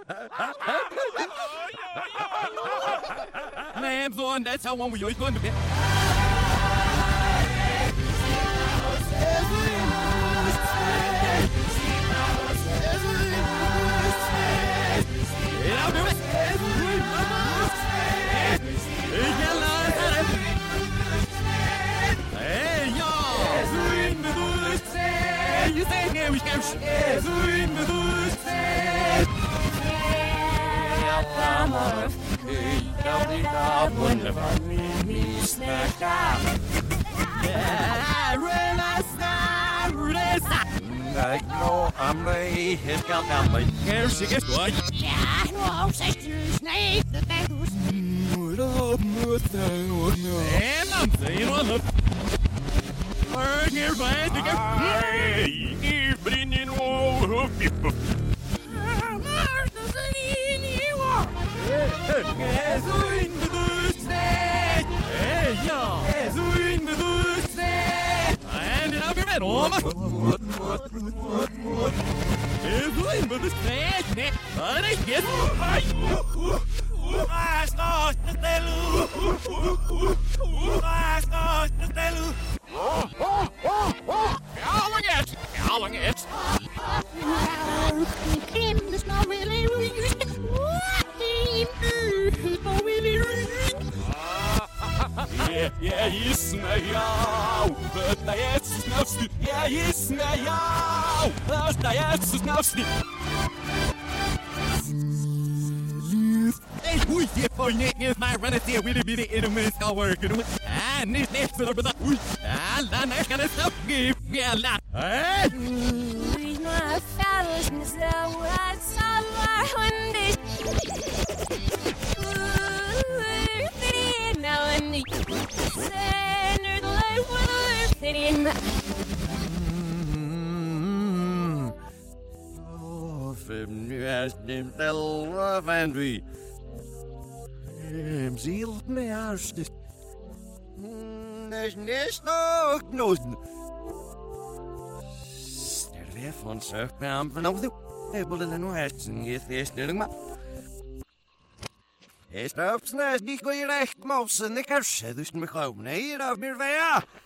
Man, Thorn, that's how one we're going to be. You say here we can share in the bush. I know I'm a hit down my hair. She gets what? Ja, no, sisters, nee, the things. And I'm saying, well, we're here by the evening wall. It's not really Ja, jasne, ja, zdaється знавсти, ja, jasne, ja, zdaється знавсти. Hey, who's here for Nick? Is my running here with a bit of intimate work? And this next little bit of I'm not gonna stop give me a lot. Hey, my fellows, I saw one day. Now and the center life was sitting. Oh, from nu as dem love and we. Ziel me hartstikke. There's no knozen. Er weer van zich aan vanaf de table en hoe het is eerst maar. Is er op snel niet goed recht mossen, ik heb ze dus me gewoon hier af meer van ja.